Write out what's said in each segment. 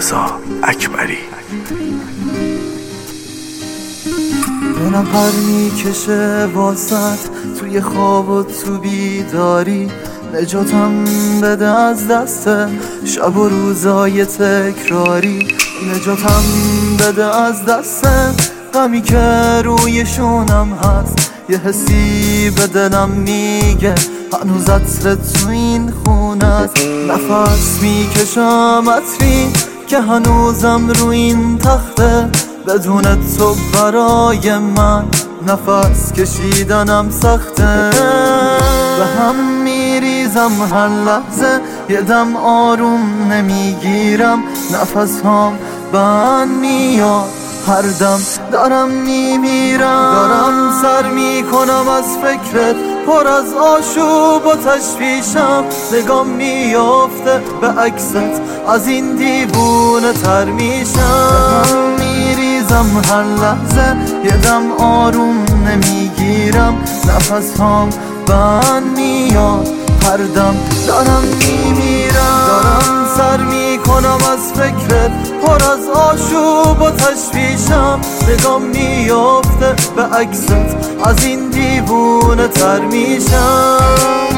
رضا اکبری. دلم پر میکشه واسط توی خواب و تو بیداری، نجاتم بده از دست شب و روزای تکراری، نجاتم بده از دست غمی که روی شونم هست. یه حسی به دلم میگه هنوز عطر تو این خونت، نفس میکشم عطری که هنوزم رو این تخته، بدون تو برای من نفس کشیدنم سخته. به هم میریزم هر لحظه، یه دم آروم نمیگیرم، نفس هم بند میاد، هر دم دارم میمیرم. دارم سر میکنم از فکرت، پر از آشوب و تشویشم، نگام میافته به عکست، از این دیوونه تر میشم. میریزم هر لحظه، یه دم آروم نمیگیرم، نفس هم بند میاد، هر دم دارم میمیرم. دارم سر میکنم از فکرت، پر از آشوب و تشویشم، نگام میافته به عکست، از این دیوونه تر میشم.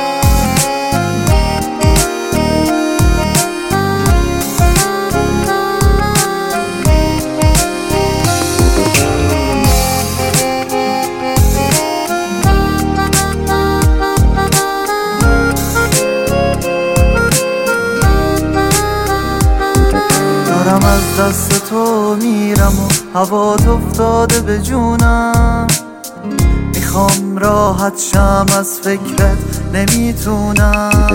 دارم از دست تو میرم و هوات افتاده به جونم، میخوام راحت شم از فکرت نمیتونم،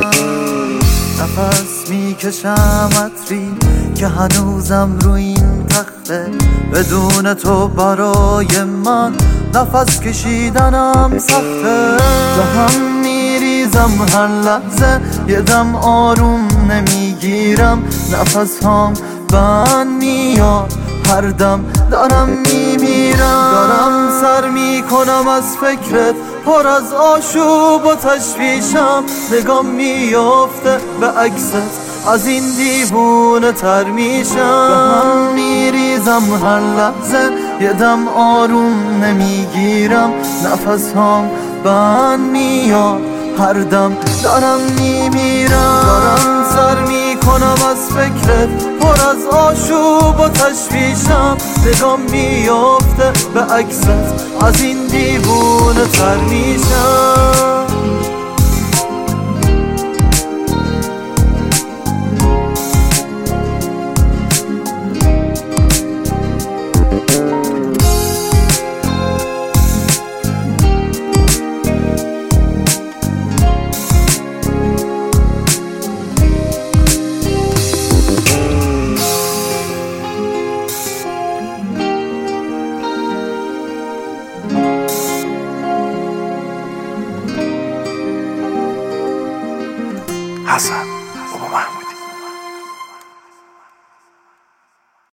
نفس میکشم عطری که هنوزم رو این تخته، بدون تو برای من نفس کشیدنم سخته. به هم میریزم هر لحظه، یه دم آروم نمیگیرم، نفس هم بند میاد، هر دم دارم میمیرم. دارم سر میکنم از فکرت، پر از آشوب و تشویشم، نگام میافته به عکست، از این دیوونه تر میشم. به هم میریزم هر لحظه، یه دم آروم نمیگیرم، نفس هم بند میاد، هر دم دارم میمیرم. دارم سر میکنم از فکرت، پر از آشوب و تشویشم، نگام میافته به عکست، از این دیوونه تر میشم. حسن